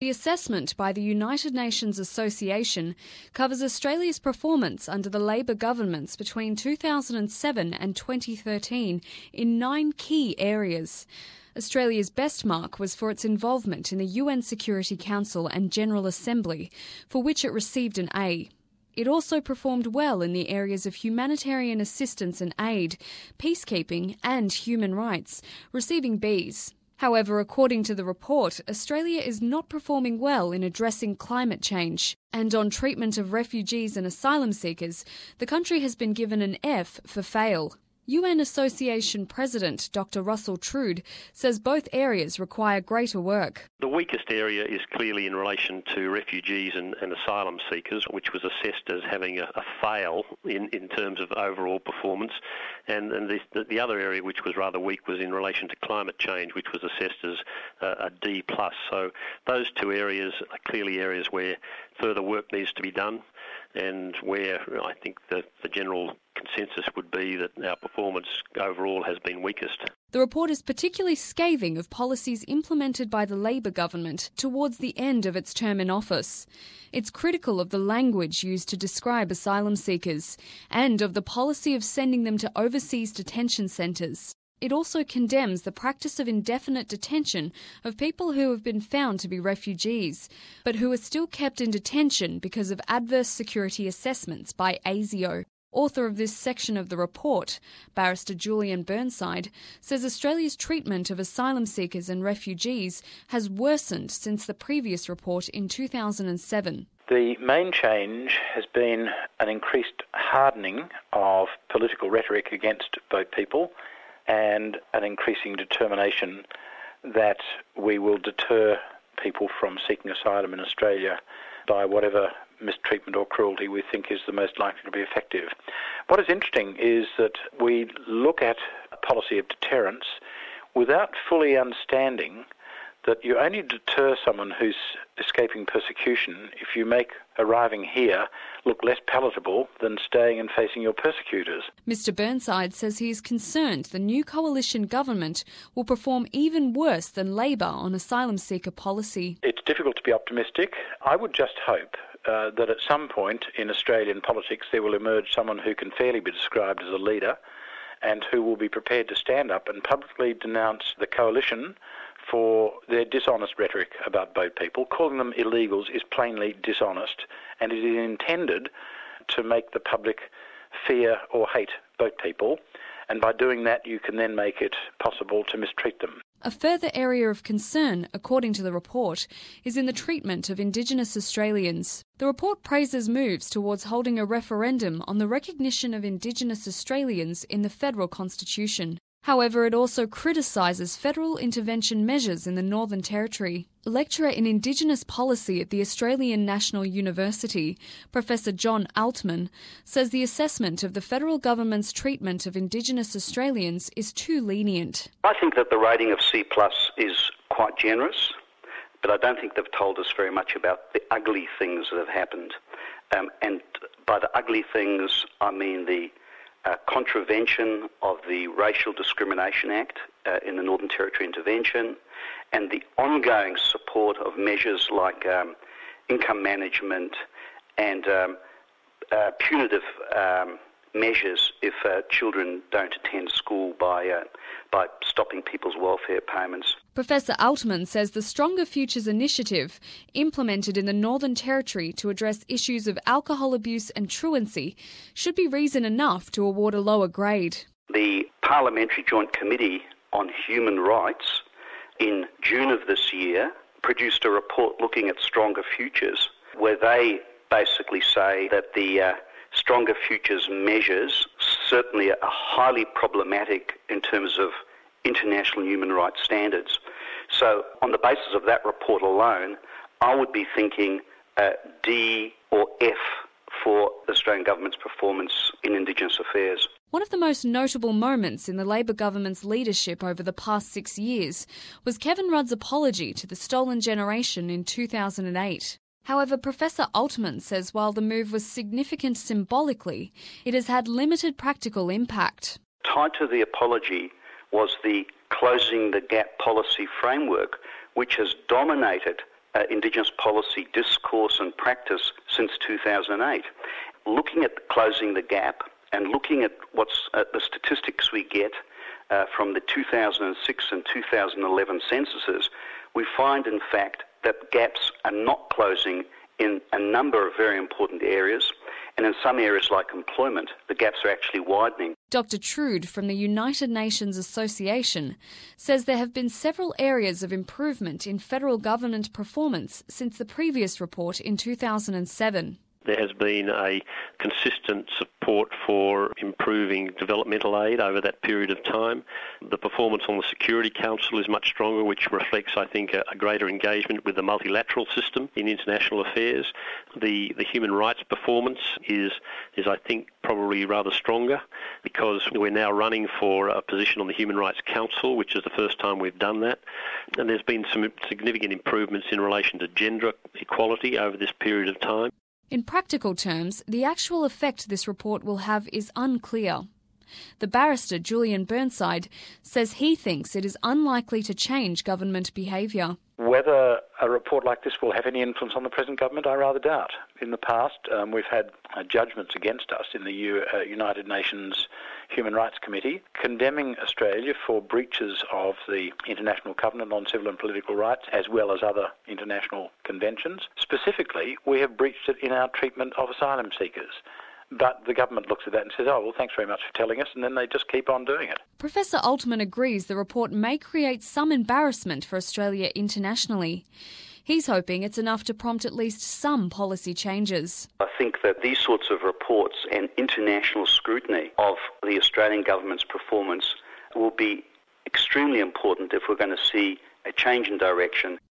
The assessment by the United Nations Association covers Australia's performance under the Labor governments between 2007 and 2013 in 9 key areas. Australia's best mark was for its involvement in the UN Security Council and General Assembly, for which it received an A. It also performed well in the areas of humanitarian assistance and aid, peacekeeping and human rights, receiving Bs. However, according to the report, Australia is not performing well in addressing climate change. And on treatment of refugees and asylum seekers, the country has been given an F for fail. UN Association President Dr. Russell Trude says both areas require greater work. The weakest area is clearly in relation to refugees and asylum seekers, which was assessed as having a fail in terms of overall performance. And the other area which was rather weak was in relation to climate change, which was assessed as a D+. So those two areas are clearly areas where further work needs to be done, and where I think the general consensus would be that our performance overall has been weakest. The report is particularly scathing of policies implemented by the Labor government towards the end of its term in office. It's critical of the language used to describe asylum seekers and of the policy of sending them to overseas detention centres. It also condemns the practice of indefinite detention of people who have been found to be refugees, but who are still kept in detention because of adverse security assessments by ASIO. Author of this section of the report, Barrister Julian Burnside, says Australia's treatment of asylum seekers and refugees has worsened since the previous report in 2007. The main change has been an increased hardening of political rhetoric against boat people and an increasing determination that we will deter people from seeking asylum in Australia by whatever mistreatment or cruelty we think is the most likely to be effective. What is interesting is that we look at a policy of deterrence without fully understanding that you only deter someone who's escaping persecution if you make arriving here look less palatable than staying and facing your persecutors. Mr Burnside says he is concerned the new coalition government will perform even worse than Labor on asylum seeker policy. It's difficult to be optimistic. I would just hope that at some point in Australian politics there will emerge someone who can fairly be described as a leader and who will be prepared to stand up and publicly denounce the coalition for their dishonest rhetoric about boat people. Calling them illegals is plainly dishonest, and it is intended to make the public fear or hate boat people, and by doing that you can then make it possible to mistreat them. A further area of concern, according to the report, is in the treatment of Indigenous Australians. The report praises moves towards holding a referendum on the recognition of Indigenous Australians in the federal constitution. However, it also criticises federal intervention measures in the Northern Territory. Lecturer in Indigenous Policy at the Australian National University, Professor John Altman, says the assessment of the federal government's treatment of Indigenous Australians is too lenient. I think that the rating of C+ is quite generous, but I don't think they've told us very much about the ugly things that have happened. And by the ugly things, I mean the contravention of the Racial Discrimination Act in the Northern Territory intervention, and the ongoing support of measures like income management and punitive measures if children don't attend school by stopping people's welfare payments. Professor Altman says the Stronger Futures initiative, implemented in the Northern Territory to address issues of alcohol abuse and truancy, should be reason enough to award a lower grade. The Parliamentary Joint Committee on Human Rights in June of this year produced a report looking at Stronger Futures, where they basically say that the Stronger Futures measures certainly are highly problematic in terms of international human rights standards. So on the basis of that report alone, I would be thinking D or F for the Australian government's performance in Indigenous affairs. One of the most notable moments in the Labor government's leadership over the past 6 years was Kevin Rudd's apology to the Stolen Generation in 2008. However, Professor Altman says while the move was significant symbolically, it has had limited practical impact. Tied to the apology was the Closing the Gap policy framework, which has dominated Indigenous policy discourse and practice since 2008. Looking at closing the gap and looking at what's the statistics we get from the 2006 and 2011 censuses, we find, in fact, that gaps are not closing in a number of very important areas, and in some areas like employment, the gaps are actually widening. Dr. Trude from the United Nations Association says there have been several areas of improvement in federal government performance since the previous report in 2007. There has been a consistent support for improving developmental aid over that period of time. The performance on the Security Council is much stronger, which reflects, I think, a greater engagement with the multilateral system in international affairs. The human rights performance is I think, probably rather stronger because we're now running for a position on the Human Rights Council, which is the first time we've done that. And there's been some significant improvements in relation to gender equality over this period of time. In practical terms, the actual effect this report will have is unclear. The barrister Julian Burnside says he thinks it is unlikely to change government behaviour. Whether a report like this will have any influence on the present government, I rather doubt. In the past, we've had judgments against us in the United Nations Human Rights Committee condemning Australia for breaches of the International Covenant on Civil and Political Rights as well as other international conventions. Specifically, we have breached it in our treatment of asylum seekers. But the government looks at that and says, oh, well, thanks very much for telling us, and then they just keep on doing it. Professor Altman agrees the report may create some embarrassment for Australia internationally. He's hoping it's enough to prompt at least some policy changes. I think that these sorts of reports and international scrutiny of the Australian government's performance will be extremely important if we're going to see a change in direction.